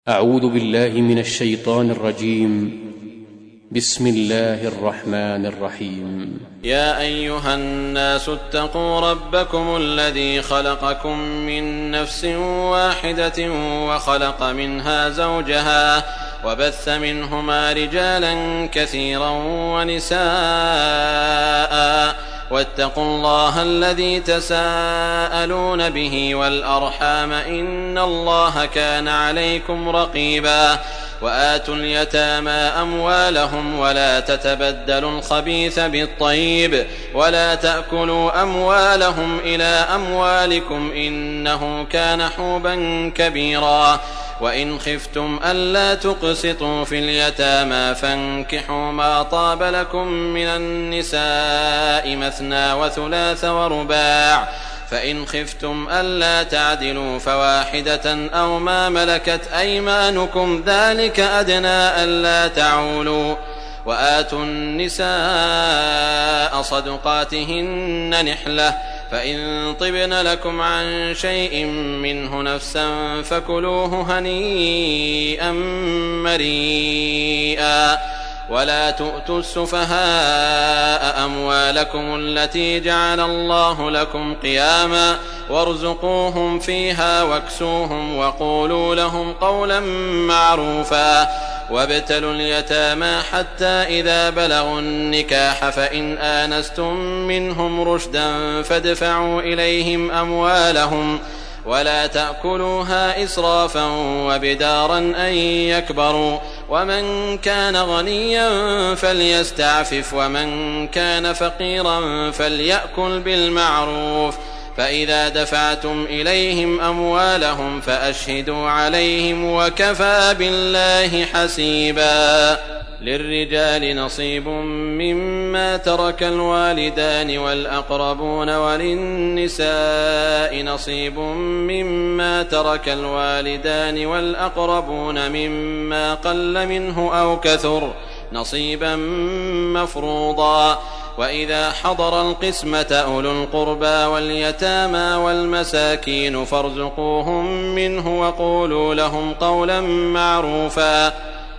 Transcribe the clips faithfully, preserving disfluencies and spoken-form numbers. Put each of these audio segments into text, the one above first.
أعوذ بالله من الشيطان الرجيم. بسم الله الرحمن الرحيم. يا أيها الناس اتقوا ربكم الذي خلقكم من نفس واحدة وخلق منها زوجها وبث منهما رجالا كثيرا ونساء واتقوا الله الذي تساءلون به والأرحام إن الله كان عليكم رقيبا وآتوا اليتامى أموالهم ولا تتبدلوا الخبيث بالطيب ولا تأكلوا أموالهم إلى أموالكم إنه كان حوبا كبيرا وإن خفتم ألا تقسطوا في اليتامى فانكحوا ما طاب لكم من النساء مثنى وثلاث ورباع فإن خفتم ألا تعدلوا فواحدة أو ما ملكت أيمانكم ذلك أدنى ألا تعولوا وآتوا النساء صدقاتهن نحلة فإن طبن لكم عن شيء منه نفسا فكلوه هنيئا مريئا ولا تؤتوا السفهاء أموالكم التي جعل الله لكم قياما وارزقوهم فيها واكسوهم وقولوا لهم قولا معروفا وابتلوا اليتامى حتى إذا بلغوا النكاح فإن آنستم منهم رشدا فادفعوا إليهم أموالهم ولا تأكلوها إسرافا وبدارا أن يكبروا ومن كان غنيا فليستعفف ومن كان فقيرا فليأكل بالمعروف فإذا دفعتم إليهم أموالهم فأشهدوا عليهم وكفى بالله حسيبا. للرجال نصيب مما ترك الوالدان والأقربون وللنساء نصيب مما ترك الوالدان والأقربون مما قل منه أو كثر نصيبا مفروضا وإذا حضر القسمة أولو القربى واليتامى والمساكين فارزقوهم منه وقولوا لهم قولا معروفا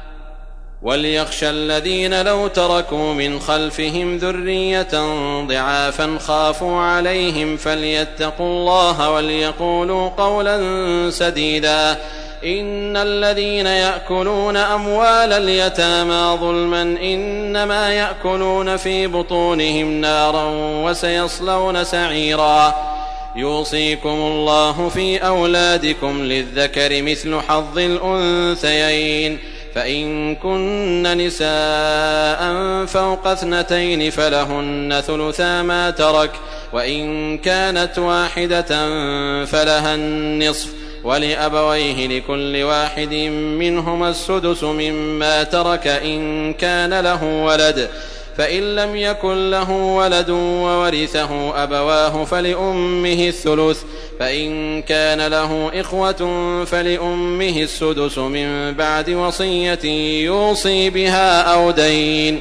وليخشى الذين لو تركوا من خلفهم ذرية ضعافا خافوا عليهم فليتقوا الله وليقولوا قولا سديدا إن الذين يأكلون أموال اليتامى ظلما إنما يأكلون في بطونهم نارا وسيصلون سعيرا يوصيكم الله في أولادكم للذكر مثل حظ الأنثيين فإن كن نساء فوق اثنتين فلهن ثلثا ما ترك وإن كانت واحدة فلها النصف ولأبويه لكل واحد منهما السدس مما ترك إن كان له ولد فإن لم يكن له ولد وورثه أبواه فلأمه الثلث فإن كان له إخوة فلأمه السدس من بعد وصية يوصي بها أو دين.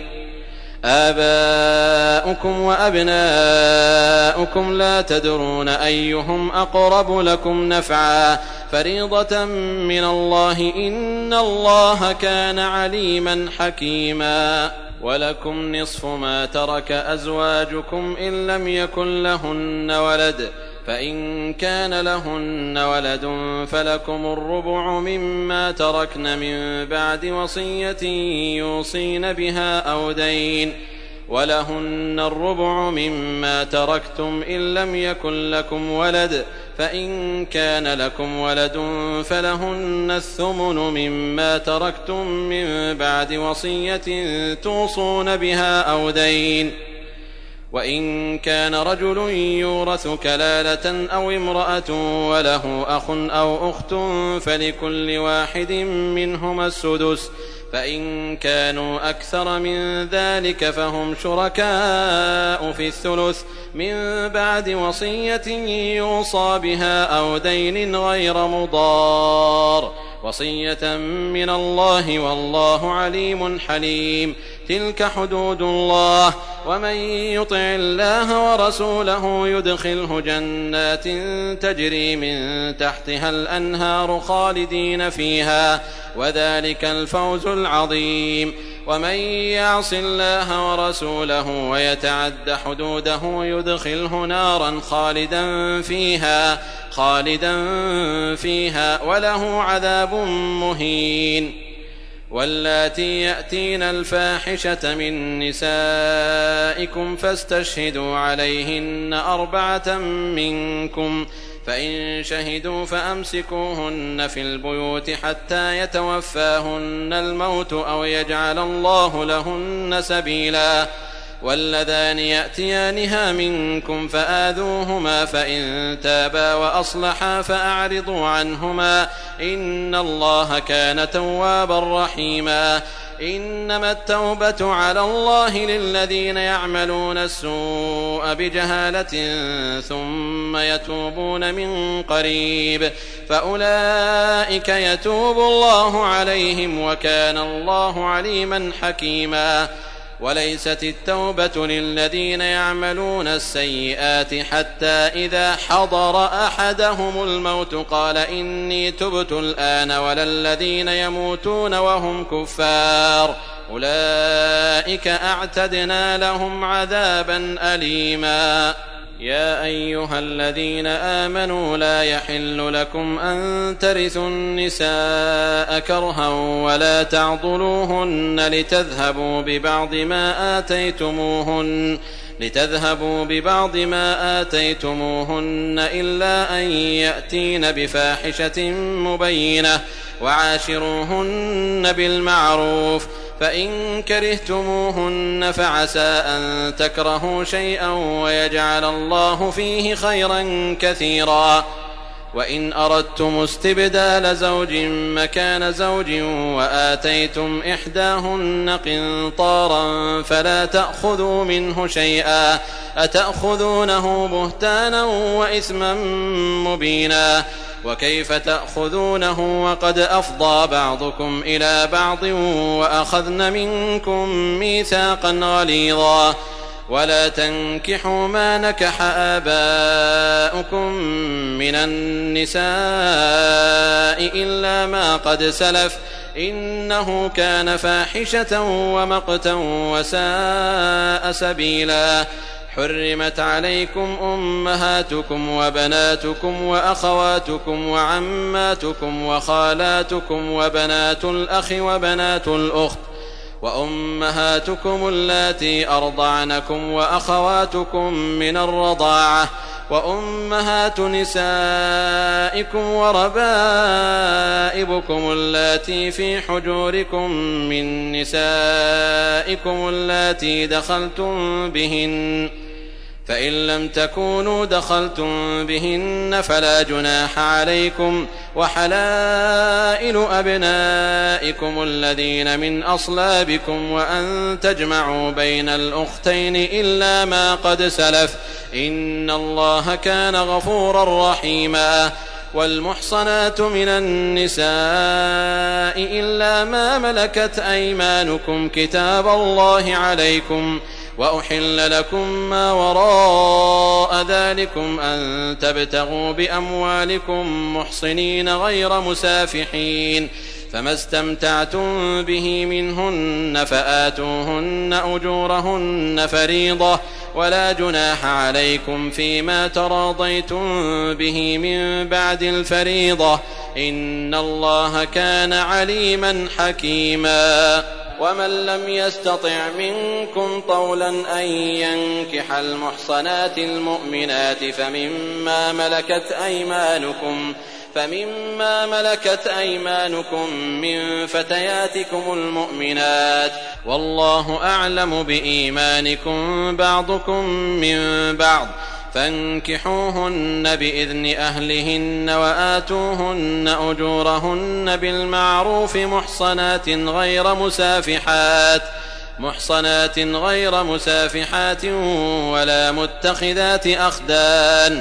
آباؤكم وأبناؤكم لا تدرون أيهم أقرب لكم نفعا فريضة من الله إن الله كان عليما حكيما. ولكم نصف ما ترك أزواجكم إن لم يكن لهن ولد فإن كان لهن ولد فلكم الربع مما تركن من بعد وصية يوصين بها أو دين ولهن الربع مما تركتم إن لم يكن لكم ولد فإن كان لكم ولد فلهن الثمن مما تركتم من بعد وصية توصون بها أو دين وإن كان رجل يورث كلالة أو امرأة وله أخ أو أخت فلكل واحد منهما السدس فإن كانوا أكثر من ذلك فهم شركاء في الثلث من بعد وصية يوصى بها أو دين غير مضار وصية من الله والله عليم حليم. تلك حدود الله، ومن يطع الله ورسوله يدخله جنات تجري من تحتها الأنهار خالدين فيها، وذلك الفوز العظيم. ومن يعص الله ورسوله ويتعد حدوده يدخله نارا خالدا فيها خالدا فيها وله عذاب مهين. واللاتي يأتين الفاحشة من نسائكم فاستشهدوا عليهن أربعة منكم، فإن شهدوا فأمسكوهن في البيوت حتى يتوفاهن الموت أو يجعل الله لهن سبيلا. واللذان يأتيانها منكم فآذوهما، فإن تابا وأصلحا فأعرضوا عنهما، إن الله كان توابا رحيما. إنما التوبة على الله للذين يعملون السوء بجهالة ثم يتوبون من قريب، فأولئك يتوب الله عليهم، وكان الله عليما حكيما. وليست التوبة للذين يعملون السيئات حتى إذا حضر أحدهم الموت قال إني تبت الآن، ولا الذين يموتون وهم كفار، أولئك أعتدنا لهم عذابا أليما. يا أيها الذين آمنوا لا يحل لكم أن ترثوا النساء كرها ولا تعضلوهن لتذهبوا ببعض ما آتيتموهن لتذهبوا ببعض ما آتيتموهن إلا أن يأتين بفاحشة مبينة، وعاشروهن بالمعروف، فإن كرهتموهن فعسى أن تكرهوا شيئا ويجعل الله فيه خيرا كثيرا. وإن أردتم استبدال زوج مكان زوج وآتيتم إحداهن قنطارا فلا تأخذوا منه شيئا، أتأخذونه بهتانا وإثما مبينا. وكيف تأخذونه وقد أفضى بعضكم إلى بعض وأخذن منكم ميثاقا غليظا. ولا تنكحوا ما نكح آباؤكم من النساء إلا ما قد سلف، إنه كان فاحشة ومقتا وساء سبيلا. حرمت عليكم أمهاتكم وبناتكم وأخواتكم وعماتكم وخالاتكم وبنات الأخ وبنات الأخت وأمهاتكم اللاتي أرضعنكم وأخواتكم من الرضاعة وأمهات نسائكم وربائبكم اللاتي في حجوركم من نسائكم اللاتي دخلتم بهن، فإن لم تكونوا دخلتم بهن فلا جناح عليكم، وحلائل أبنائكم الذين من أصلابكم، وأن تجمعوا بين الأختين إلا ما قد سلف، إن الله كان غفورا رحيما. والمحصنات من النساء إلا ما ملكت أيمانكم كتاب الله عليكم، وأحل لكم ما وراء ذلكم أن تبتغوا بأموالكم محصنين غير مسافحين، فما استمتعتم به منهن فآتوهن أجورهن فريضة، ولا جناح عليكم فيما تراضيتم به من بعد الفريضة، إن الله كان عليما حكيما. ومن لم يستطع منكم طولا أن ينكح المحصنات المؤمنات فمما ملكت أيمانكم فمما ملكت أيمانكم من فتياتكم المؤمنات، والله أعلم بإيمانكم بعضكم من بعض، فانكحوهن بإذن أهلهن وآتوهن أجورهن بالمعروف محصنات غير مسافحات محصنات غير مسافحات ولا متخذات أخدان،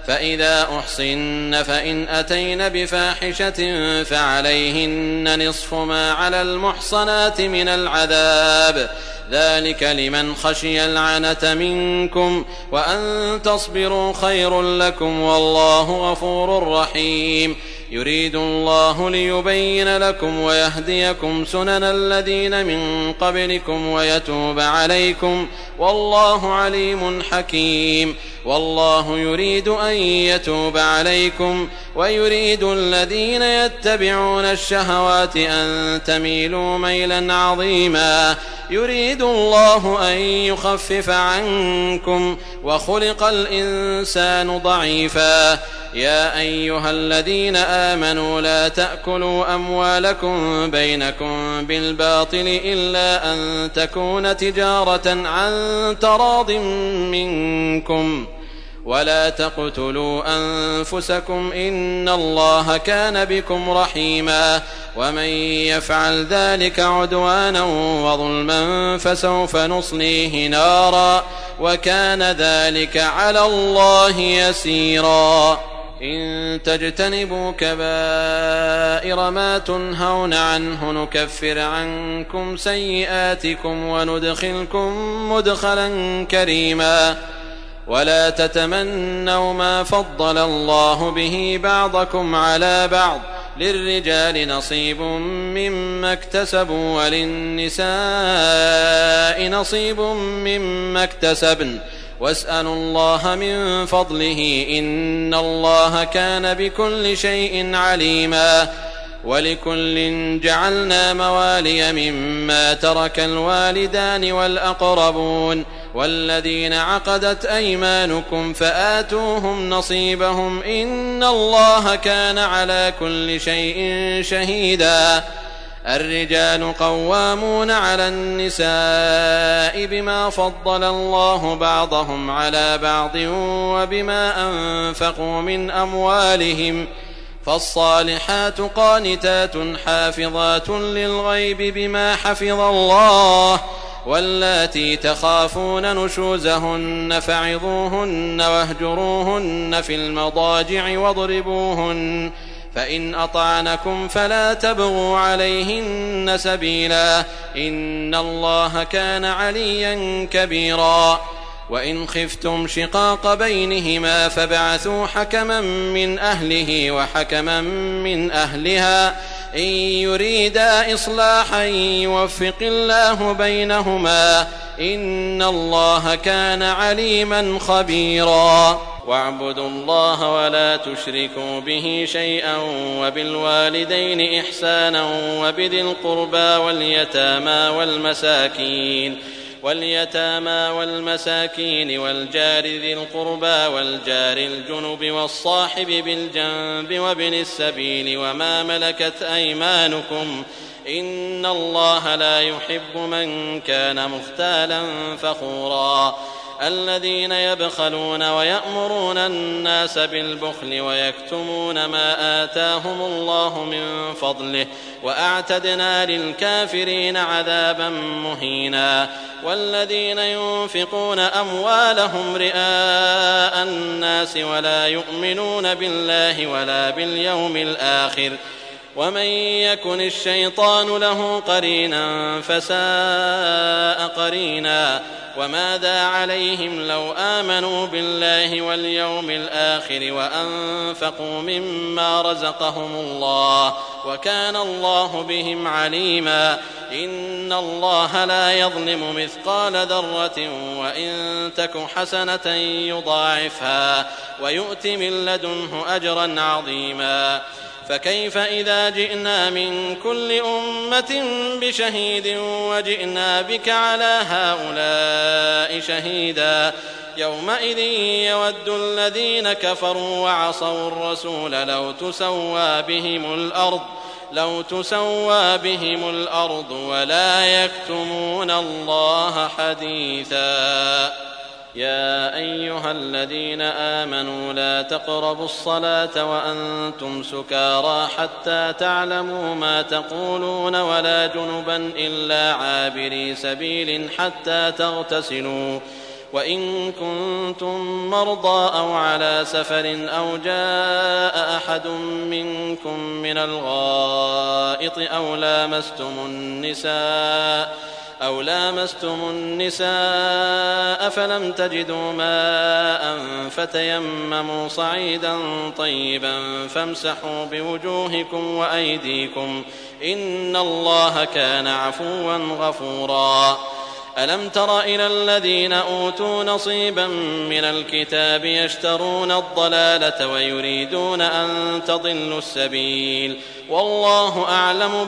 فإذا أحصن فإن أتين بفاحشة فعليهن نصف ما على المحصنات من العذاب، ذلك لمن خشي العنة منكم، وأن تصبروا خير لكم، والله غفور رحيم. يريد الله ليبين لكم ويهديكم سنن الذين من قبلكم ويتوب عليكم، والله عليم حكيم. والله يريد أن يتوب عليكم ويريد الذين يتبعون الشهوات أن تميلوا ميلا عظيما. يريد الله أن يخفف عنكم وخلق الإنسان ضعيفا. يا أيها الذين آمنوا لا تأكلوا أموالكم بينكم بالباطل إلا أن تكون تجارة عن تراض منكم، ولا تقتلوا أنفسكم إن الله كان بكم رحيما. ومن يفعل ذلك عدوانا وظلما فسوف نصليه نارا، وكان ذلك على الله يسيرا. إن تجتنبوا كبائر ما تنهون عنه نكفر عنكم سيئاتكم وندخلكم مدخلا كريما. ولا تتمنوا ما فضل الله به بعضكم على بعض، للرجال نصيب مما اكتسبوا وللنساء نصيب مما اكتسبن، واسألوا الله من فضله إن الله كان بكل شيء عليما. ولكل جعلنا موالي مما ترك الوالدان والأقربون والذين عقدت أيمانكم فآتوهم نصيبهم إن الله كان على كل شيء شهيدا. الرجال قوامون على النساء بما فضل الله بعضهم على بعض وبما أنفقوا من أموالهم، فالصالحات قانتات حافظات للغيب بما حفظ الله. واللاتي تخافون نشوزهن فعظوهن واهجروهن في المضاجع واضربوهن، فإن أطعنكم فلا تبغوا عليهن سبيلا إن الله كان عليا كبيرا. وإن خفتم شقاق بينهما فابعثوا حكما من أهله وحكما من أهلها إن يريدا إصلاحا يوفق الله بينهما إن الله كان عليما خبيرا. واعبدوا الله ولا تشركوا به شيئا وبالوالدين إحسانا وبذي القربى واليتامى والمساكين واليتامى والمساكين والجار ذي القربى والجار الجنب والصاحب بالجنب وابن السبيل وما ملكت أيمانكم إن الله لا يحب من كان مختالا فخورا. الذين يبخلون ويأمرون الناس بالبخل ويكتمون ما آتاهم الله من فضله وأعتدنا للكافرين عذابا مهينا. والذين ينفقون أموالهم رئاء الناس ولا يؤمنون بالله ولا باليوم الآخر ومن يكن الشيطان له قرينا فساء قرينا. وماذا عليهم لو آمنوا بالله واليوم الآخر وأنفقوا مما رزقهم الله وكان الله بهم عليما. إن الله لا يظلم مثقال ذرة وإن تك حسنة يضاعفها ويؤت من لدنه أجرا عظيما. فكيف إذا جئنا من كل أمة بشهيد وجئنا بك على هؤلاء شهيدا يومئذ يود الذين كفروا وعصوا الرسول لو تسوى بهم الأرض لو تسوى بهم الأرض ولا يكتمون الله حديثا. يا أيها الذين آمنوا لا تقربوا الصلاة وأنتم سكارى حتى تعلموا ما تقولون ولا جنبا إلا عابري سبيل حتى تغتسلوا وإن كنتم مرضى أو على سفر أو جاء أحد منكم من الغائط أو لامستم النساء أو لامستم النساء فلم تجدوا ماء فتيمموا صعيدا طيبا فامسحوا بوجوهكم وأيديكم إن الله كان عفوا غفورا. ألم تر إلى الذين أوتوا نصيبا من الكتاب يشترون الضلالة ويريدون أن تضلوا السبيل والله أعلم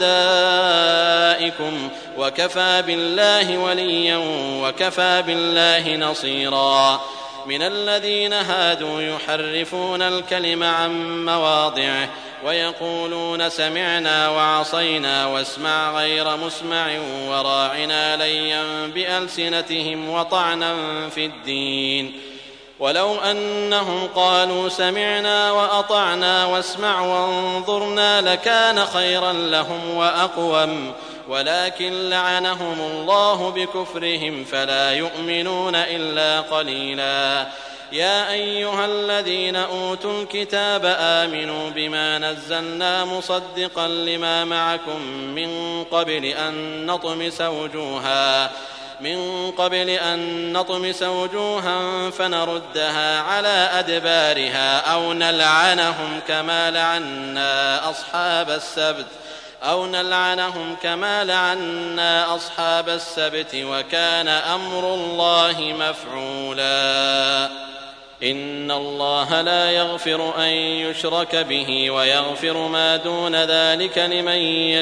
بأعدائكم وكفى بالله وليا وكفى بالله نصيرا. من الذين هادوا يحرفون الكلم عن مواضعه ويقولون سمعنا وعصينا واسمع غير مسمع وراعنا ليا بألسنتهم وطعنا في الدين ولو أنهم قالوا سمعنا وأطعنا واسمع وانظرنا لكان خيرا لهم وأقوم ولكن لعنهم الله بكفرهم فلا يؤمنون إلا قليلا. يا أيها الذين أوتوا الكتاب آمنوا بما نزلنا مصدقا لما معكم من قبل أن نطمس وجوها من قبل أن نطمس وجوها فنردها على أدبارها أو نلعنهم كما لعنا أصحاب السبت أو نلعنهم كما لعنا أصحاب السبت وكان أمر الله مفعولا. إن الله لا يغفر أن يشرك به ويغفر ما دون ذلك لمن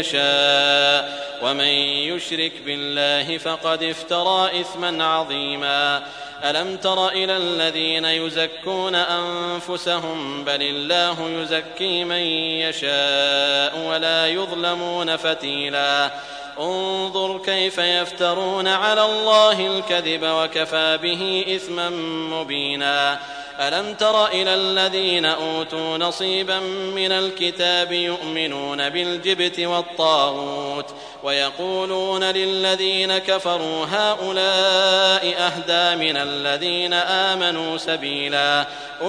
يشاء ومن يشرك بالله فقد افترى إثما عظيما. ألم تر إلى الذين يزكون أنفسهم بل الله يزكي من يشاء ولا يظلمون فتيلا. انظر كيف يفترون على الله الكذب وكفى به إثما مبينا. ألم تر إلى الذين أوتوا نصيبا من الكتاب يؤمنون بالجبت والطاغوت ويقولون للذين كفروا هؤلاء أهدى من الذين آمنوا سبيلا.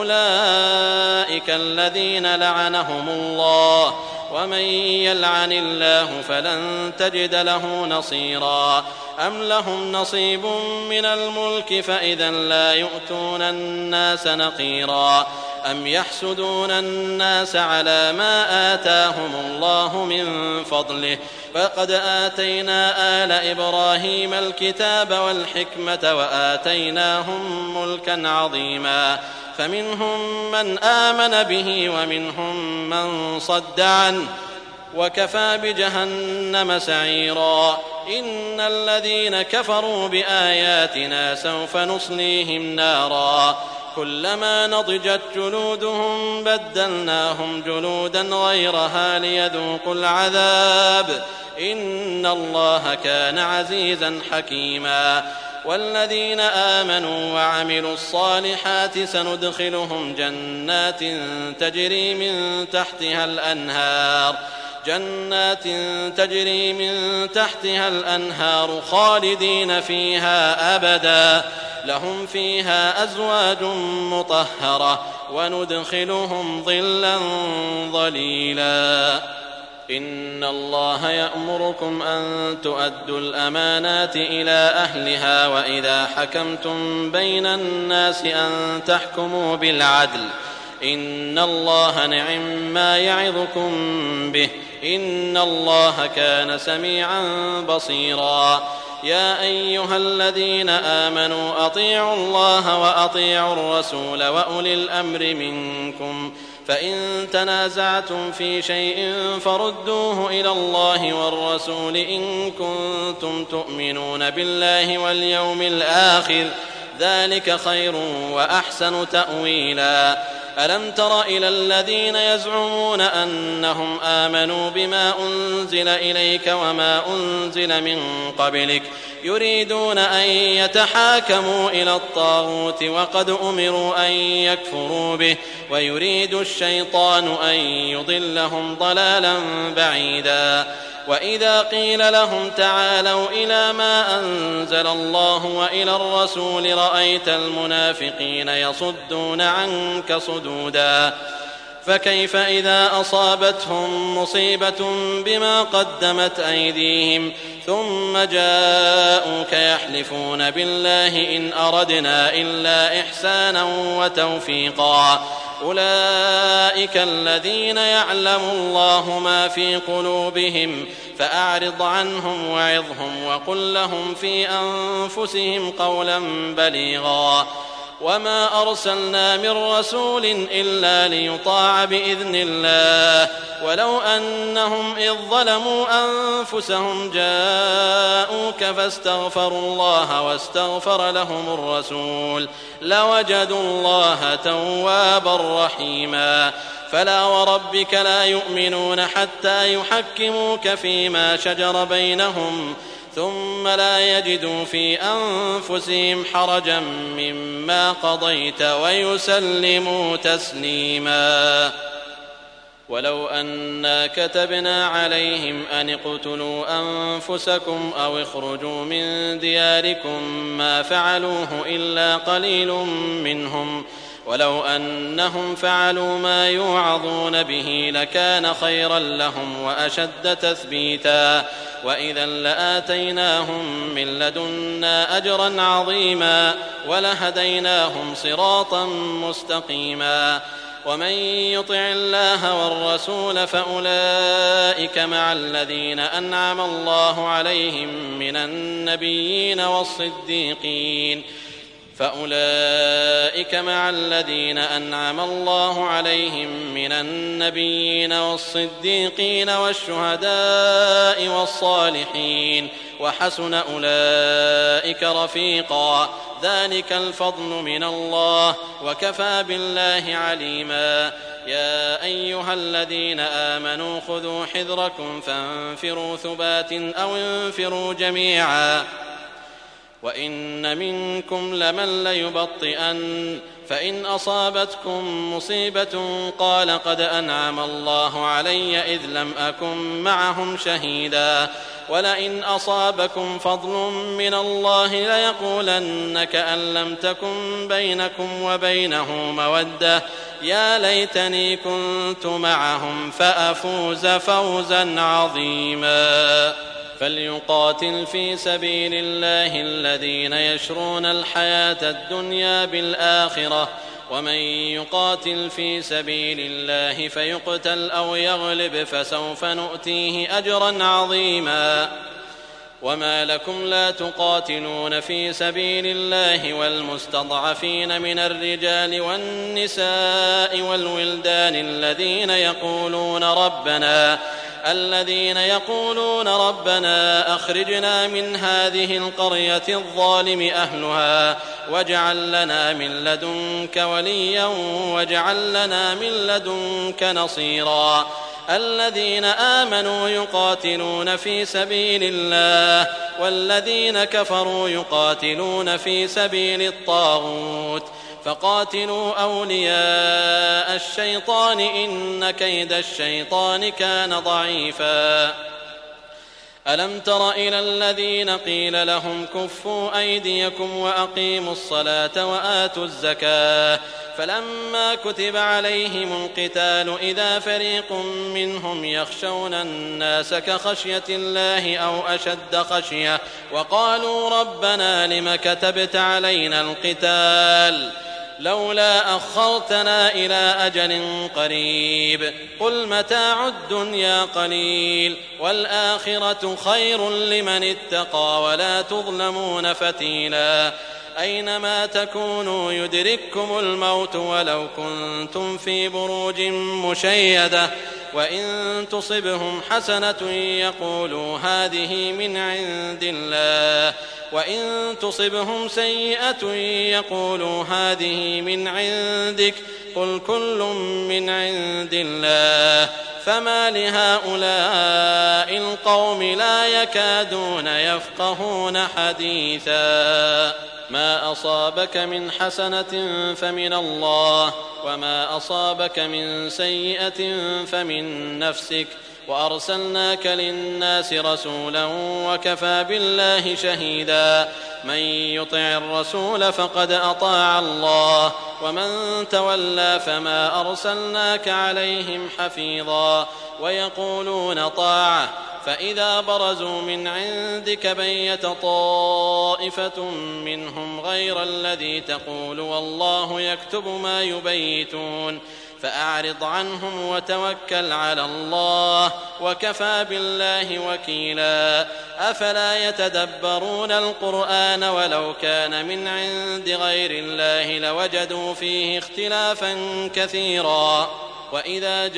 أولئك الذين لعنهم الله ومن يلعن الله فلن تجد له نصيرا. أم لهم نصيب من الملك فإذا لا يؤتون الناس نقيرا. أم يحسدون الناس على ما آتاهم الله من فضله فقد آتينا آل إبراهيم الكتاب والحكمة وآتيناهم ملكا عظيما. فمنهم من آمن به ومنهم من صد عنه وكفى بجهنم سعيرا. إن الذين كفروا بآياتنا سوف نصليهم نارا كلما نضجت جلودهم بدلناهم جلودا غيرها ليذوقوا العذاب إن الله كان عزيزا حكيما. والذين آمنوا وعملوا الصالحات سندخلهم جنات تجري من تحتها الأنهار جنات تجري من تحتها الأنهار خالدين فيها أبدا لهم فيها أزواج مطهرة وندخلهم ظلا ظليلا. إن الله يأمركم أن تؤدوا الأمانات إلى أهلها وإذا حكمتم بين الناس أن تحكموا بالعدل إن الله نعم ما يعظكم به إن الله كان سميعا بصيرا. يا أيها الذين آمنوا أطيعوا الله وأطيعوا الرسول وأولي الأمر منكم فإن تنازعتم في شيء فردوه إلى الله والرسول إن كنتم تؤمنون بالله واليوم الآخر ذلك خير وأحسن تأويلا. ألم تر إلى الذين يزعمون أنهم آمنوا بما أنزل إليك وما أنزل من قبلك يريدون أن يتحاكموا إلى الطاغوت وقد أمروا أن يكفروا به ويريد الشيطان أن يضلهم ضلالا بعيدا. وإذا قيل لهم تعالوا إلى ما أنزل الله وإلى الرسول رأيت المنافقين يصدون عنك صدودا. فكيف إذا أصابتهم مصيبة بما قدمت أيديهم ثم جاءوك يحلفون بالله إن أردنا إلا إحسانا وتوفيقا أولئك الذين يعلم الله ما في قلوبهم فأعرض عنهم وعظهم وقل لهم في أنفسهم قولا بليغا. وما أرسلنا من رسول إلا ليطاع بإذن الله ولو أنهم إذ ظلموا أنفسهم جاءوك فاستغفروا الله واستغفر لهم الرسول لوجدوا الله توابا رحيما. فلا وربك لا يؤمنون حتى يحكموك فيما شجر بينهم ثم لا يجدوا في أنفسهم حرجا مما قضيت ويسلموا تسليما. ولو أنا كتبنا عليهم أن اقتلوا أنفسكم أو اخرجوا من دياركم ما فعلوه إلا قليل منهم ولو أنهم فعلوا ما يوعظون به لكان خيرا لهم وأشد تثبيتا وإذا لآتيناهم من لدنا أجرا عظيما ولهديناهم صراطا مستقيما. ومن يطع الله والرسول فأولئك مع الذين أنعم الله عليهم من النبيين والصديقين فأولئك مع الذين أنعم الله عليهم من النبيين والصديقين والشهداء والصالحين وحسن أولئك رفيقا ذلك الفضل من الله وكفى بالله عليما. يا أيها الذين آمنوا خذوا حذركم فانفروا ثبات أو انفروا جميعا وإن منكم لمن ليبطئن فإن أصابتكم مصيبة قال قد أنعم الله علي إذ لم أكن معهم شهيدا ولئن أصابكم فضل من الله ليقولن كأن لم تكن بينكم وبينه مودة يا ليتني كنت معهم فأفوز فوزا عظيما. فليقاتل في سبيل الله الذين يشرون الحياة الدنيا بالآخرة ومن يقاتل في سبيل الله فيقتل أو يغلب فسوف نؤتيه أجرا عظيما. وما لكم لا تقاتلون في سبيل الله والمستضعفين من الرجال والنساء والولدان الذين يقولون ربنا الذين يقولون ربنا أخرجنا من هذه القرية الظالم أهلها واجعل لنا من لدنك وليا واجعل لنا من لدنك نصيرا. الذين آمنوا يقاتلون في سبيل الله والذين كفروا يقاتلون في سبيل الطاغوت فقاتلوا أولياء الشيطان إن كيد الشيطان كان ضعيفا. ألم تر إلى الذين قيل لهم كفوا أيديكم وأقيموا الصلاة وآتوا الزكاة فلما كتب عليهم القتال إذا فريق منهم يخشون الناس كخشية الله أو أشد خشية وقالوا ربنا لم كتبت علينا القتال لولا أخرتنا إلى أجل قريب قل متاع الدنيا قليل والآخرة خير لمن اتقى ولا تظلمون فتيلا. أينما تكونوا يدرككم الموت ولو كنتم في بروج مشيدة وإن تصبهم حسنة يقولوا هذه من عند الله وإن تصبهم سيئة يقولوا هذه من عندك قل كل من عند الله فما لهؤلاء القوم لا يكادون يفقهون حديثا. ما أصابك من حسنة فمن الله، وما أصابك من سيئة فمن نفسك، وأرسلناك للناس رسولا وكفى بالله شهيدا. من يطع الرسول فقد أطاع الله، ومن تولى فما أرسلناك عليهم حفيظا. ويقولون طاعة، فإذا برزوا من عندك بيت طائفة منهم غير الذي تقول والله يكتب ما يبيتون، فأعرض عنهم وتوكل على الله، وكفى بالله وكيلا. أفلا يتدبرون القرآن ولو كان من عند غير الله لوجدوا فيه اختلافا كثيرا. وإذا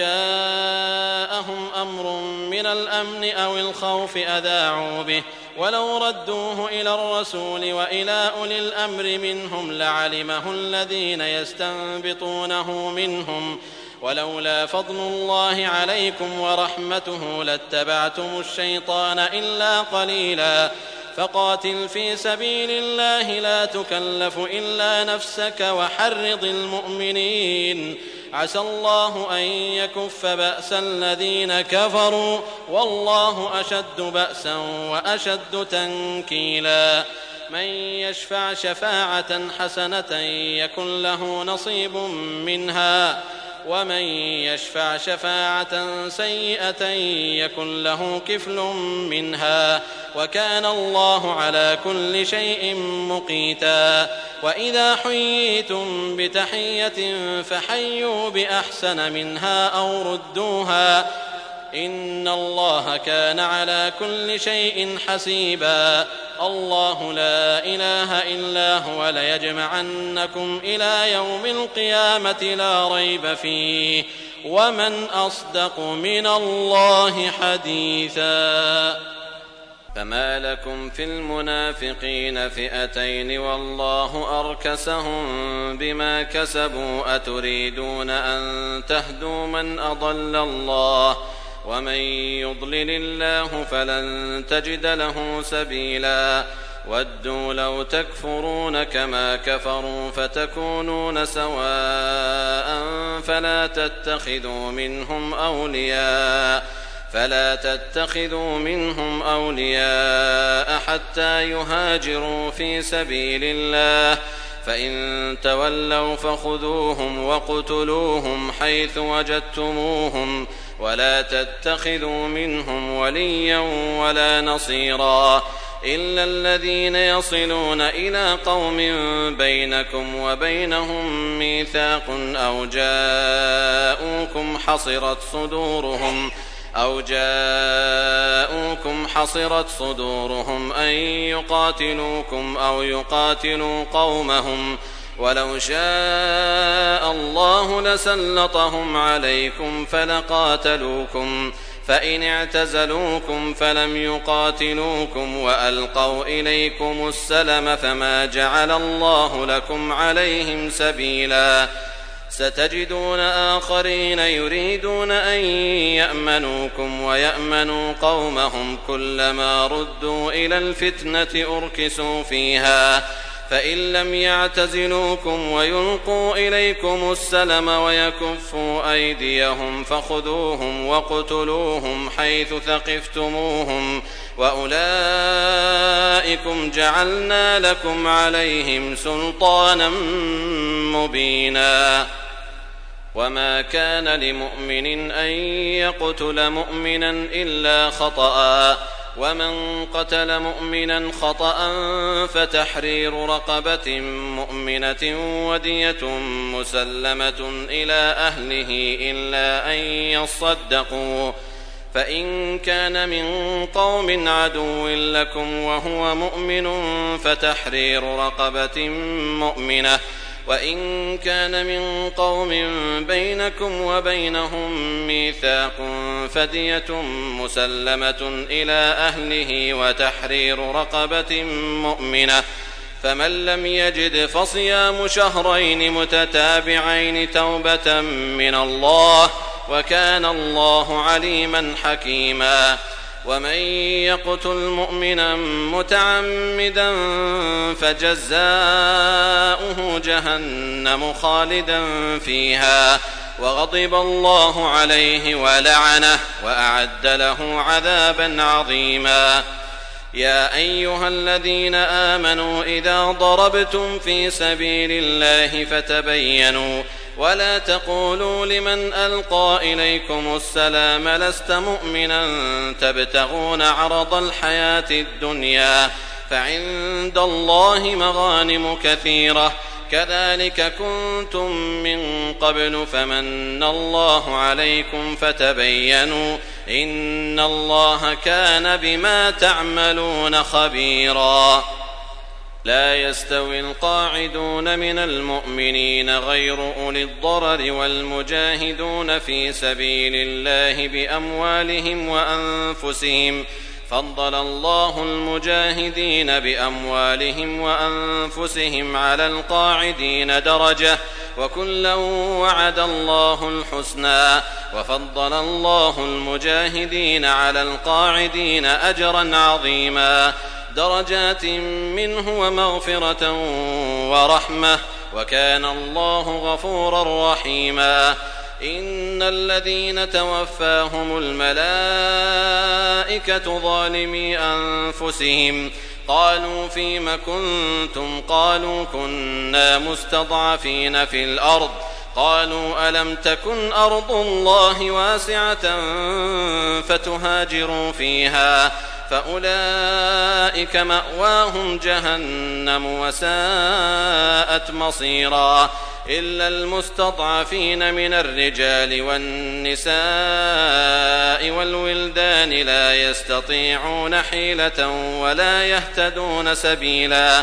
جاءهم أمر من الأمن أو الخوف أذاعوا به، ولو ردوه إلى الرسول وإلى أولي الأمر منهم لعلمه الذين يستنبطونه منهم، ولولا فضل الله عليكم ورحمته لاتبعتم الشيطان إلا قليلا. فقاتل في سبيل الله لا تكلف إلا نفسك وحرض المؤمنين، عسى الله أن يكف بأس الذين كفروا، والله أشد بأسا وأشد تنكيلا. من يشفع شفاعة حسنة يكن له نصيب منها، ومن يشفع شفاعة سيئة يكن له كفل منها، وكان الله على كل شيء مقيتا. وإذا حييتم بتحية فحيوا بأحسن منها أو ردوها، إن الله كان على كل شيء حسيبا. الله لا إله إلا هو ليجمعنكم إلى يوم القيامة لا ريب فيه، ومن أصدق من الله حديثا. فما لكم في المنافقين فئتين والله أركسهم بما كسبوا، أتريدون أن تهدوا من أضل الله، ومن يضلل الله فلن تجد له سبيلا. ودوا لو تكفرون كما كفروا فتكونون سواء فلا تتخذوا منهم أولياء فلا تتخذوا منهم أولياء حتى يهاجروا في سبيل الله، فإن تولوا فخذوهم وقتلوهم حيث وجدتموهم، ولا تتخذوا منهم وليا ولا نصيرا إلا الذين يصلون إلى قوم بينكم وبينهم ميثاق أو جاءوكم حصرت صدورهم أو جاءوكم حصرت صدورهم أن يقاتلوكم أو يقاتلوا قومهم، ولو شاء الله لسلطهم عليكم فلقاتلوكم، فإن اعتزلوكم فلم يقاتلوكم وألقوا إليكم السلم فما جعل الله لكم عليهم سبيلا. ستجدون آخرين يريدون أن يأمنوكم ويأمنوا قومهم، كلما ردوا إلى الفتنة أركسوا فيها، فإن لم يعتزلوكم ويلقوا إليكم السلم ويكفوا أيديهم فخذوهم وقتلوهم حيث ثقفتموهم، وأولئكم جعلنا لكم عليهم سلطانا مبينا. وما كان لمؤمن أن يقتل مؤمنا إلا خطأ، ومن قتل مؤمنا خطأ فتحرير رقبة مؤمنة ودية مسلمة إلى أهله إلا أن يصدقوا، فإن كان من قوم عدو لكم وهو مؤمن فتحرير رقبة مؤمنة، وإن كان من قوم بينكم وبينهم ميثاق فدية مسلمة إلى أهله وتحرير رقبة مؤمنة، فمن لم يجد فصيام شهرين متتابعين توبة من الله، وكان الله عليما حكيما. ومن يقتل مؤمنا متعمدا فجزاؤه جهنم خالدا فيها وغضب الله عليه ولعنه وأعد له عذابا عظيما. يا أيها الذين آمنوا إذا ضربتم في سبيل الله فتبينوا ولا تقولوا لمن ألقى إليكم السلام لست مؤمنا تبتغون عرض الحياة الدنيا فعند الله مغانم كثيرة كذلك كنتم من قبل فمن الله عليكم فتبينوا إن الله كان بما تعملون خبيرا. لا يستوي القاعدون من المؤمنين غير أولي الضرر والمجاهدون في سبيل الله بأموالهم وأنفسهم فضل الله المجاهدين بأموالهم وأنفسهم على القاعدين درجة وكلا وعد الله الحسنى وفضل الله المجاهدين على القاعدين أجرا عظيما درجات منه ومغفرة ورحمة وكان الله غفورا رحيما. إن الذين توفاهم الملائكة ظالمي أنفسهم قالوا فيم كنتم قالوا كنا مستضعفين في الأرض قالوا ألم تكن أرض الله واسعة فتهاجروا فيها فأولئك مأواهم جهنم وساءت مصيرا إلا المستضعفين من الرجال والنساء والولدان لا يستطيعون حيلة ولا يهتدون سبيلا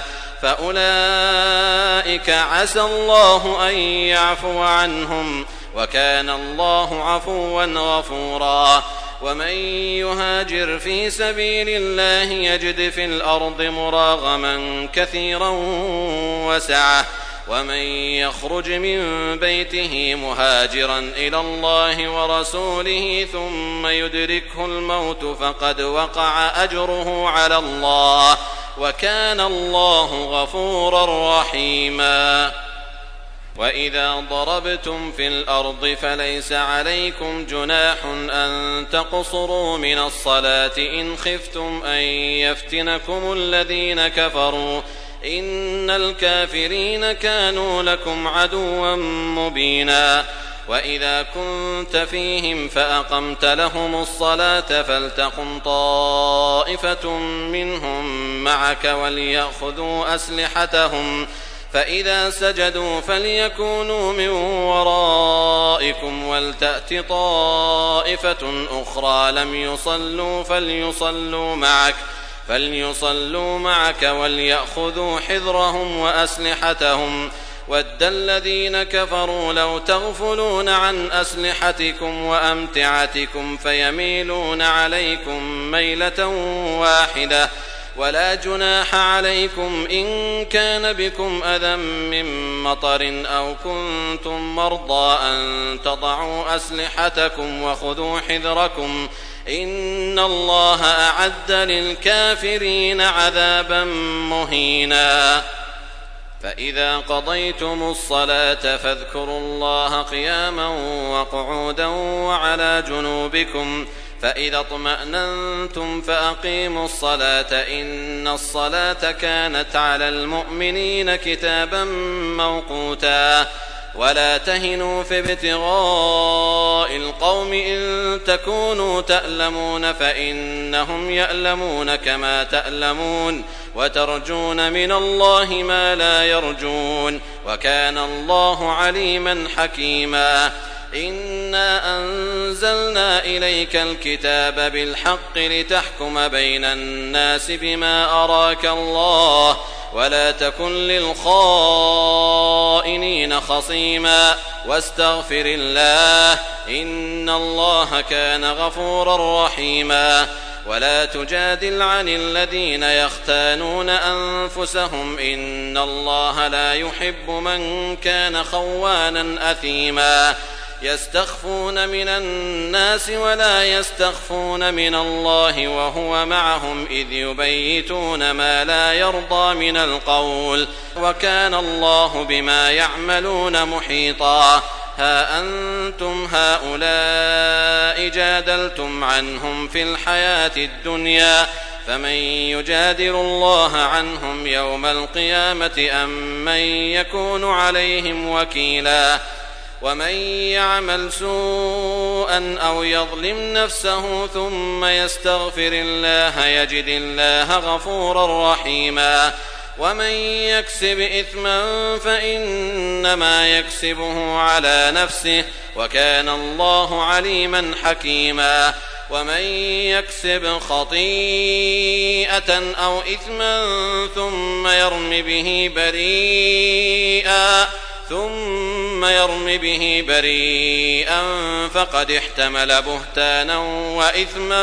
فأولئك عسى الله أن يعفو عنهم وكان الله عفوا غفورا. ومن يهاجر في سبيل الله يجد في الأرض مراغما كثيرا وسعة ومن يخرج من بيته مهاجرا إلى الله ورسوله ثم يدركه الموت فقد وقع أجره على الله وكان الله غفورا رحيما. وإذا ضربتم في الأرض فليس عليكم جناح أن تقصروا من الصلاة إن خفتم أن يفتنكم الذين كفروا إن الكافرين كانوا لكم عدوا مبينا. وإذا كنت فيهم فأقمت لهم الصلاة فلتقم طائفة منهم معك وليأخذوا أسلحتهم فإذا سجدوا فليكونوا من ورائكم ولتأت طائفة أخرى لم يصلوا فليصلوا معك فليصلوا معك وليأخذوا حذرهم وأسلحتهم ود الذين كفروا لو تغفلون عن أسلحتكم وأمتعتكم فيميلون عليكم ميلة واحدة ولا جناح عليكم إن كان بكم أذى من مطر أو كنتم مرضى أن تضعوا أسلحتكم وخذوا حذركم إن الله أعد للكافرين عذابا مهينا. فإذا قضيتم الصلاة فاذكروا الله قياما وقعودا وعلى جنوبكم فإذا اطمأننتم فأقيموا الصلاة إن الصلاة كانت على المؤمنين كتابا موقوتا. ولا تهنوا في ابتغاء القوم إن تكونوا تألمون فإنهم يألمون كما تألمون وترجون من الله ما لا يرجون وكان الله عليما حكيما. إنا أنزلنا إليك الكتاب بالحق لتحكم بين الناس بما أراك الله ولا تكن للخائنين خصيما واستغفر الله إن الله كان غفورا رحيما. ولا تجادل عن الذين يختانون أنفسهم إن الله لا يحب من كان خوانا أثيما. يستخفون من الناس ولا يستخفون من الله وهو معهم إذ يبيتون ما لا يرضى من القول وكان الله بما يعملون محيطا. ها أنتم هؤلاء جادلتم عنهم في الحياة الدنيا فمن يجادل الله عنهم يوم القيامة أم من يكون عليهم وكيلا. ومن يعمل سوءا أو يظلم نفسه ثم يستغفر الله يجد الله غفورا رحيما. ومن يكسب إثما فإنما يكسبه على نفسه وكان الله عليما حكيما. ومن يكسب خطيئة أو إثما ثم يرم به بريئا ثم يرم به بريئا فقد احتمل بهتانا وإثما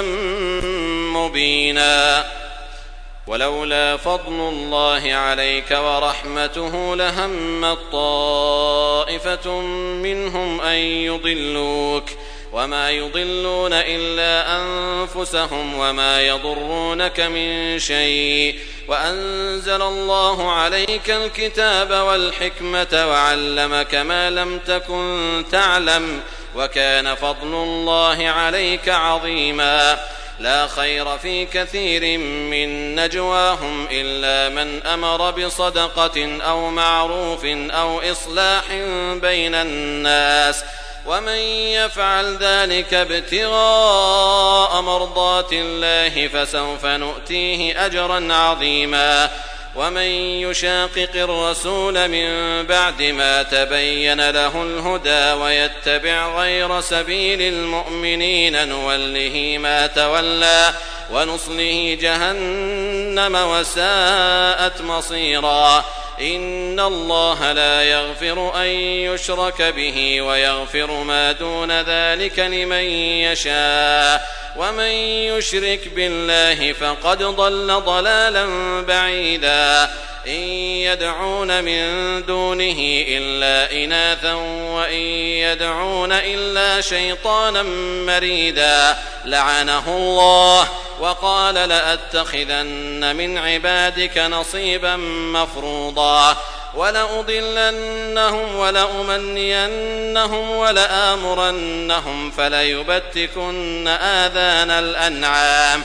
مبينا. ولولا فضل الله عليك ورحمته لهمت طائفة منهم أن يضلوك وما يضلون إلا أنفسهم وما يضرونك من شيء وأنزل الله عليك الكتاب والحكمة وعلمك ما لم تكن تعلم وكان فضل الله عليك عظيما. لا خير في كثير من نجواهم إلا من أمر بصدقة أو معروف أو إصلاح بين الناس ومن يفعل ذلك ابتغاء مرضات الله فسوف نؤتيه أجرا عظيما. ومن يشاقق الرسول من بعد ما تبين له الهدى ويتبع غير سبيل المؤمنين نوله ما تولى ونصله جهنم وساءت مصيرا. إن الله لا يغفر أن يشرك به ويغفر ما دون ذلك لمن يشاء ومن يشرك بالله فقد ضل ضلالا بعيدا. إن يدعون من دونه إلا إناثا وإن يدعون إلا شيطانا مريدا لعنه الله وقال لأتخذن من عبادك نصيبا مفروضا. ولأضلنهم ولأمنينهم ولآمرنهم فليبتكن آذان الأنعام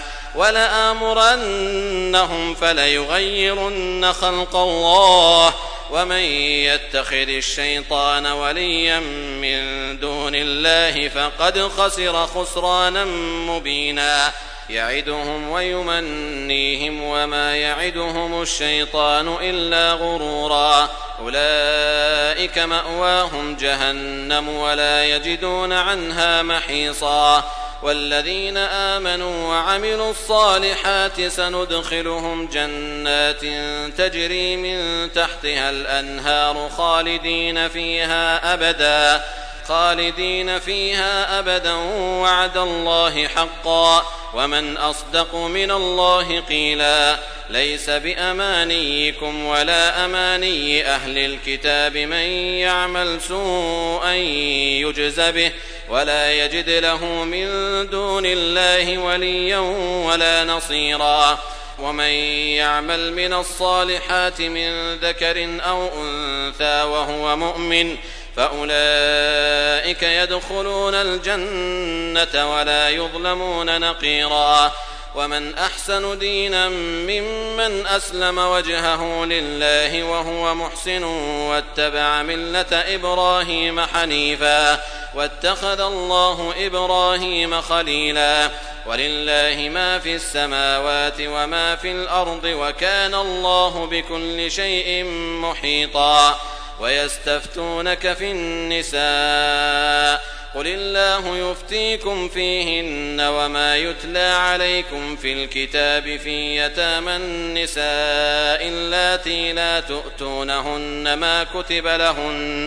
ولآمرنهم فليغيرن خلق الله. ومن يتخذ الشيطان وليا من دون الله فقد خسر خسرانا مبينا. يعدهم ويمنيهم وما يعدهم الشيطان إلا غرورا. أولئك مأواهم جهنم ولا يجدون عنها محيصا. والذين آمنوا وعملوا الصالحات سندخلهم جنات تجري من تحتها الأنهار خالدين فيها أبدا خالدين فيها أبدا وعد الله حقا ومن أصدق من الله قيلا. ليس بأمانيكم ولا أماني أهل الكتاب من يعمل سوءا يجز به ولا يجد له من دون الله وليا ولا نصيرا. ومن يعمل من الصالحات من ذكر أو أنثى وهو مؤمن فأولئك يدخلون الجنة ولا يظلمون نقيرا. ومن أحسن دينا ممن أسلم وجهه لله وهو محسن واتبع ملة إبراهيم حنيفا واتخذ الله إبراهيم خليلا. ولله ما في السماوات وما في الأرض وكان الله بكل شيء محيطا. ويستفتونك في النساء قل الله يفتيكم فيهن وما يتلى عليكم في الكتاب في يتامى النساء اللاتي لا تؤتونهن ما كتب لهن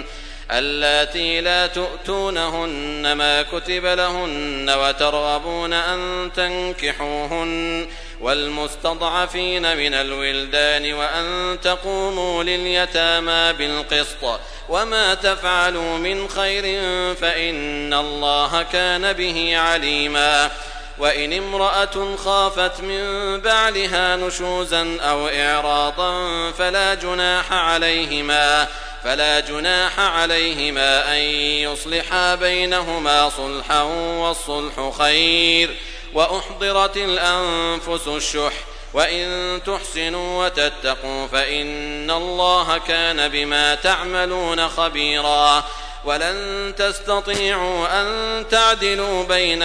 اللاتي لا تؤتونهن ما كتب لهن وترغبون أن تنكحوهن والمستضعفين من الولدان وأن تقوموا لليتامى بالقسط وما تفعلوا من خير فإن الله كان به عليما. وإن امرأة خافت من بعلها نشوزا أو إعراضا فلا جناح عليهما فلا جناح عليهما أن يصلحا بينهما صلحا والصلح خير. وأحضرت الأنفس الشح وإن تحسنوا وتتقوا فإن الله كان بما تعملون خبيرا. ولن تستطيعوا أن تعدلوا بين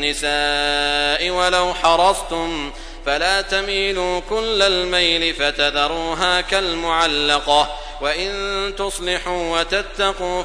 النساء ولو حرصتم فلا تميلوا كل الميل فتذروها كالمعلقة وإن تصلحوا وتتقوا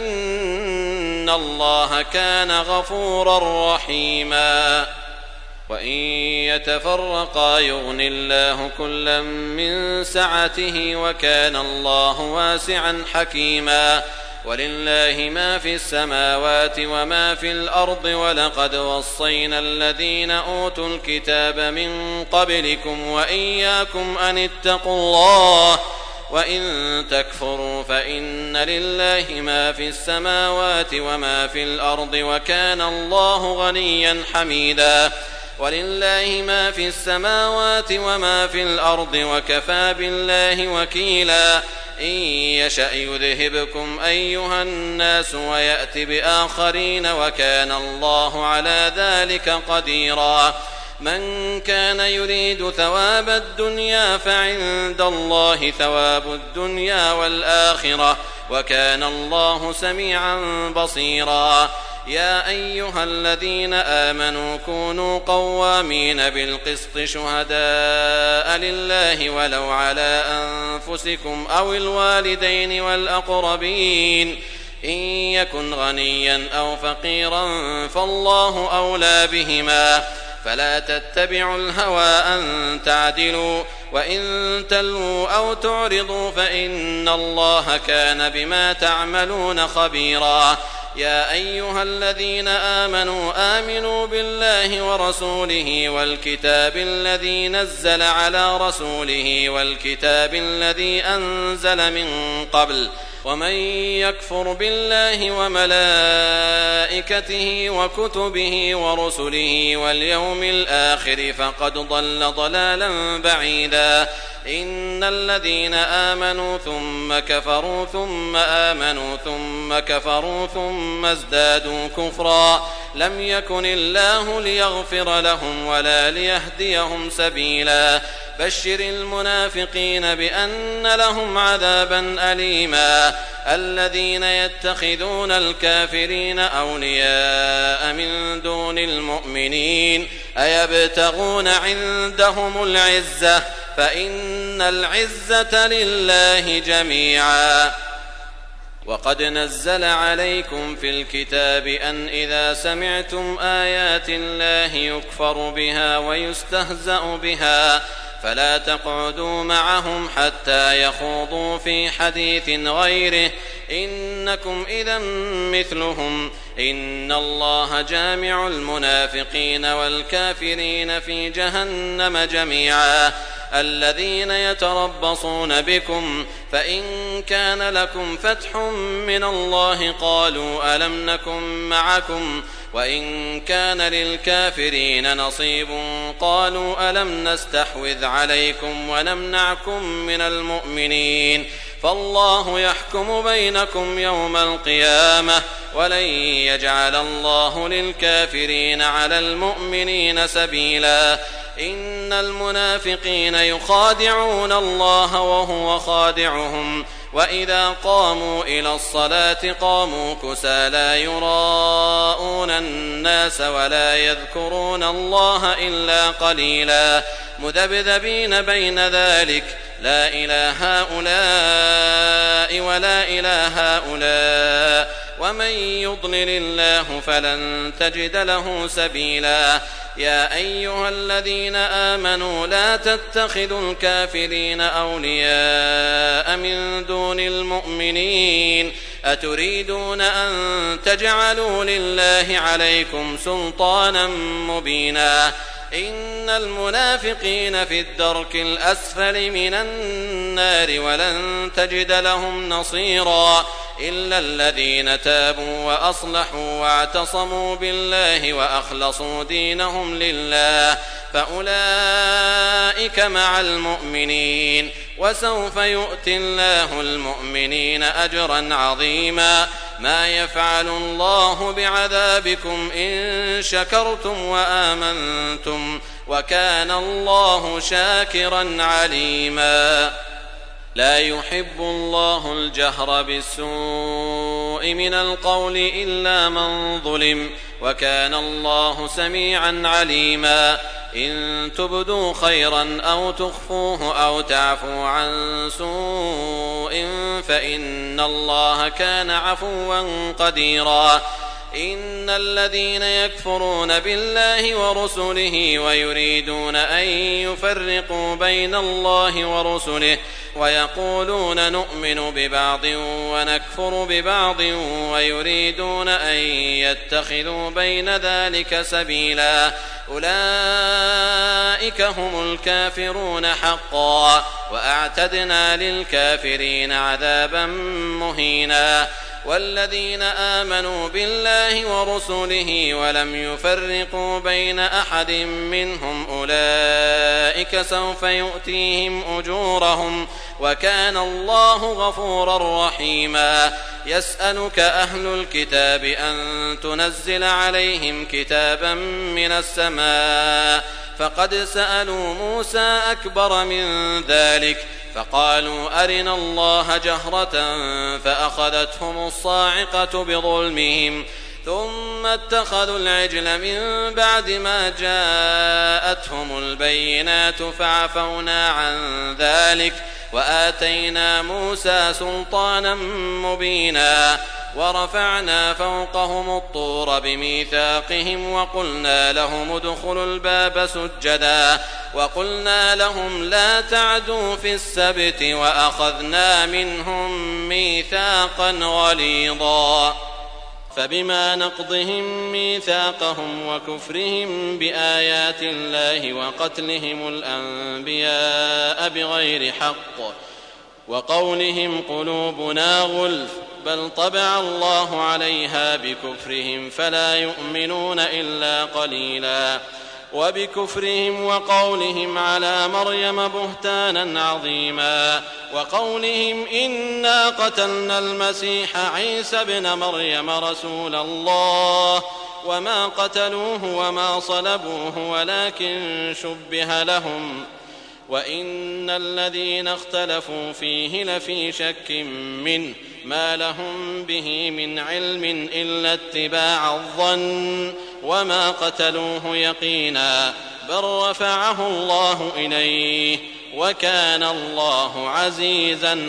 فإن الله كان غفورا رحيما. وإن يتفرقا يغن الله كلا من سعته وكان الله واسعا حكيما. ولله ما في السماوات وما في الأرض ولقد وصينا الذين أوتوا الكتاب من قبلكم وإياكم أن اتقوا الله وإن تكفروا فإن لله ما في السماوات وما في الأرض وكان الله غنيا حميدا. ولله ما في السماوات وما في الأرض وكفى بالله وكيلا. إن يشأ يذهبكم أيها الناس ويأت بآخرين وكان الله على ذلك قديرا. من كان يريد ثواب الدنيا فعند الله ثواب الدنيا والآخرة وكان الله سميعا بصيرا. يا أيها الذين آمنوا كونوا قوامين بالقسط شهداء لله ولو على أنفسكم أو الوالدين والأقربين إن يكن غنيا أو فقيرا فالله أولى بهما فلا تتبعوا الهوى أن تعدلوا وإن تلووا أو تعرضوا فإن الله كان بما تعملون خبيرا. يا أيها الذين آمنوا آمنوا بالله ورسوله والكتاب الذي نزل على رسوله والكتاب الذي أنزل من قبل ومن يكفر بالله وملائكته وكتبه ورسله واليوم الآخر فقد ضل ضلالا بعيدا. إن الذين آمنوا ثم كفروا ثم آمنوا ثم كفروا ثم ازدادوا كفرا لم يكن الله ليغفر لهم ولا ليهديهم سبيلا. بشر المنافقين بأن لهم عذابا أليما. الذين يتخذون الكافرين أولياء من دون المؤمنين أيبتغون عندهم العزة فإن العزة لله جميعا. وقد نزل عليكم في الكتاب أن إذا سمعتم آيات الله يكفر بها ويستهزأ بها فلا تقعدوا معهم حتى يخوضوا في حديث غيره إنكم إذا مثلهم إن الله جامع المنافقين والكافرين في جهنم جميعا. الذين يتربصون بكم فإن كان لكم فتح من الله قالوا ألم نكن معكم وإن كان للكافرين نصيب قالوا ألم نستحوذ عليكم ونمنعكم من المؤمنين فالله يحكم بينكم يوم القيامة ولن يجعل الله للكافرين على المؤمنين سبيلا. إن المنافقين يخادعون الله وهو خادعهم وإذا قاموا إلى الصلاة قاموا كسى لا يراءون الناس ولا يذكرون الله إلا قليلا مذبذبين بين ذلك لا إله هؤلاء ولا إله هؤلاء ومن يضلل الله فلن تجد له سبيلا. يا أيها الذين آمنوا لا تتخذوا الكافرين أولياء من دون المؤمنين أتريدون أن تجعلوا لله عليكم سلطانا مبينا إن المنافقين في الدرك الأسفل من النار ولن تجد لهم نصيرا إلا الذين تابوا وأصلحوا واعتصموا بالله وأخلصوا دينهم لله فأولئك مع المؤمنين وسوف يؤتي الله المؤمنين أجرا عظيما ما يفعل الله بعذابكم إن شكرتم وآمنتم وكان الله شاكرا عليما لا يحب الله الجهر بالسوء من القول إلا من ظلم وكان الله سميعا عليما إن تبدوا خيرا أو تخفوه أو تعفوا عن سوء فإن الله كان عفوا قديرا إن الذين يكفرون بالله ورسله ويريدون أن يفرقوا بين الله ورسله ويقولون نؤمن ببعض ونكفر ببعض ويريدون أن يتخذوا بين ذلك سبيلا أولئك هم الكافرون حقا وأعتدنا للكافرين عذابا مهينا والذين آمنوا بالله ورسله ولم يفرقوا بين أحد منهم أولئك سوف يؤتيهم أجورهم وكان الله غفورا رحيما يسألك أهل الكتاب أن تنزل عليهم كتابا من السماء فقد سألوا موسى أكبر من ذلك فقالوا أرنا الله جهرة فأخذتهم الصاعقة بظلمهم ثم اتخذوا العجل من بعد ما جاءتهم البينات فعفونا عن ذلك وآتينا موسى سلطانا مبينا ورفعنا فوقهم الطور بميثاقهم وقلنا لهم ادخلوا الباب سجدا وقلنا لهم لا تعدوا في السبت وأخذنا منهم ميثاقا غليظا فبما نقضهم ميثاقهم وكفرهم بآيات الله وقتلهم الأنبياء بغير حق وقولهم قلوبنا غلف بل طبع الله عليها بكفرهم فلا يؤمنون إلا قليلا وبكفرهم وقولهم على مريم بهتانا عظيما وقولهم إنا قتلنا المسيح عيسى ابن مريم رسول الله وما قتلوه وما صلبوه ولكن شبه لهم وإن الذين اختلفوا فيه لفي شك منه ما لهم به من علم إلا اتباع الظن وما قتلوه يقينا بل رفعه الله إليه وكان الله عزيزا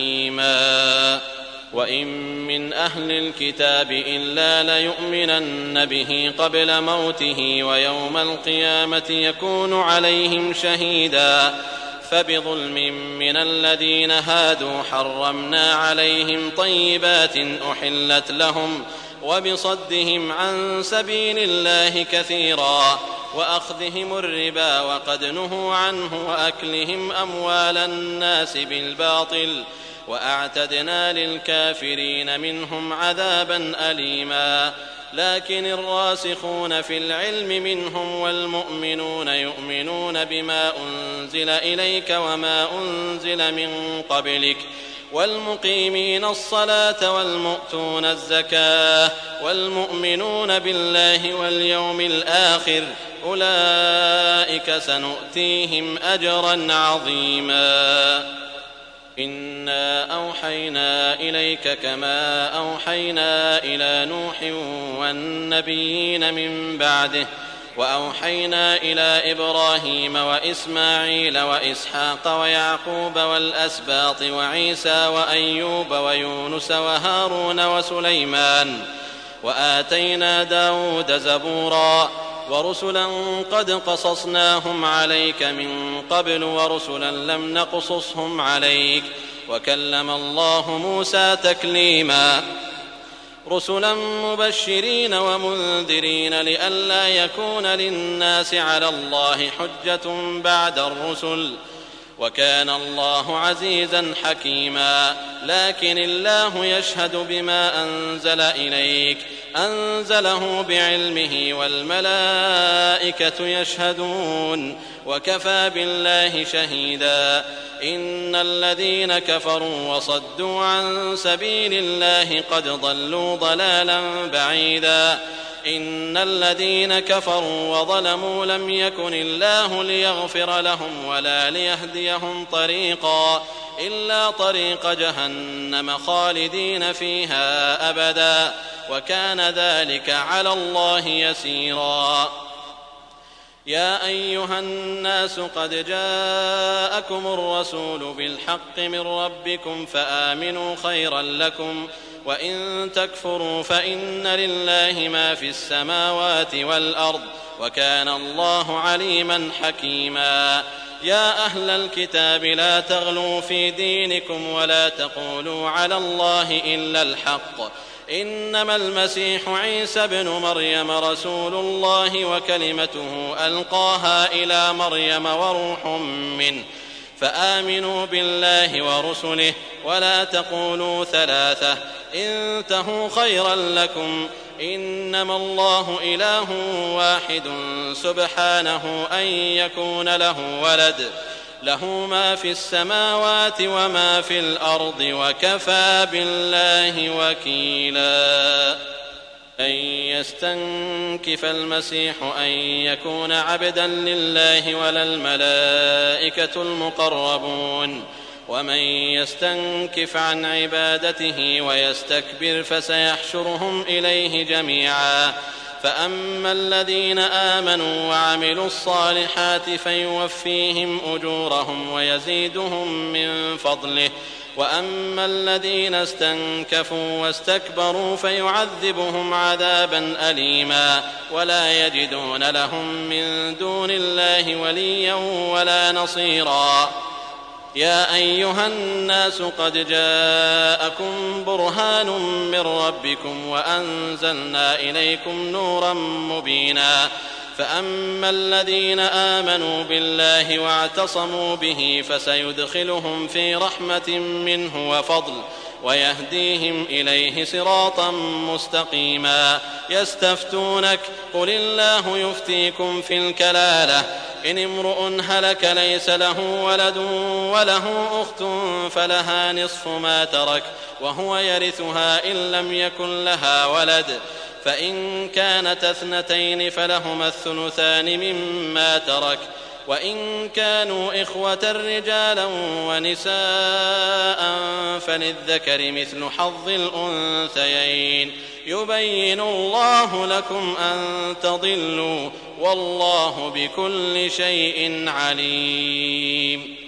حكيما وإن من أهل الكتاب إلا ليؤمنن به قبل موته ويوم القيامة يكون عليهم شهيدا فبظلم من الذين هادوا حرمنا عليهم طيبات أحلت لهم وبصدهم عن سبيل الله كثيرا وأخذهم الربا وقد نهوا عنه وأكلهم أموال الناس بالباطل وأعتدنا للكافرين منهم عذابا أليما لكن الراسخون في العلم منهم والمؤمنون يؤمنون بما أنزل إليك وما أنزل من قبلك والمقيمين الصلاة والمؤتون الزكاة والمؤمنون بالله واليوم الآخر أولئك سنؤتيهم أجرا عظيما إنا أوحينا إليك كما أوحينا إلى نوح والنبيين من بعده وأوحينا إلى إبراهيم وإسماعيل وإسحاق ويعقوب والأسباط وعيسى وأيوب ويونس وهارون وسليمان وآتينا داود زبورا ورسلا قد قصصناهم عليك من قبل ورسلا لم نقصصهم عليك وكلم الله موسى تكليما رسلا مبشرين ومنذرين لئلا يكون للناس على الله حجة بعد الرسل وكان الله عزيزا حكيما لكن الله يشهد بما أنزل إليك أنزله بعلمه والملائكة يشهدون وكفى بالله شهيدا إن الذين كفروا وصدوا عن سبيل الله قد ضلوا ضلالا بعيدا إن الذين كفروا وظلموا لم يكن الله ليغفر لهم ولا ليهديهم طريقا إلا طريق جهنم خالدين فيها أبدا وكان ذلك على الله يسيرا يا أيها الناس قد جاءكم الرسول بالحق من ربكم فآمنوا خيرا لكم وإن تكفروا فإن لله ما في السماوات والأرض وكان الله عليما حكيما يا أهل الكتاب لا تغلوا في دينكم ولا تقولوا على الله إلا الحق إنما المسيح عيسى بن مريم رسول الله وكلمته ألقاها إلى مريم وروح منه فآمنوا بالله ورسله ولا تقولوا ثلاثة انتهوا خيرا لكم إنما الله إله واحد سبحانه أن يكون له ولد له ما في السماوات وما في الأرض وكفى بالله وكيلا أن يستنكف المسيح أن يكون عبدا لله ولا الملائكة المقربون ومن يستنكف عن عبادته ويستكبر فسيحشرهم إليه جميعا فأما الذين آمنوا وعملوا الصالحات فيوفيهم أجورهم ويزيدهم من فضله وأما الذين استنكفوا واستكبروا فيعذبهم عذابا أليما ولا يجدون لهم من دون الله وليا ولا نصيرا يا أيها الناس قد جاءكم برهان من ربكم وأنزلنا إليكم نورا مبينا فأما الذين آمنوا بالله واعتصموا به فسيدخلهم في رحمة منه وفضل ويهديهم إليه صراطا مستقيما يستفتونك قل الله يفتيكم في الكلالة إن امرؤ هلك ليس له ولد وله أخت فلها نصف ما ترك وهو يرثها إن لم يكن لها ولد فإن كانت اثنتين فلهما الثلثان مما ترك وإن كانوا إخوة رجالا ونساء فللذكر مثل حظ الأنثيين يبين الله لكم أن تضلوا والله بكل شيء عليم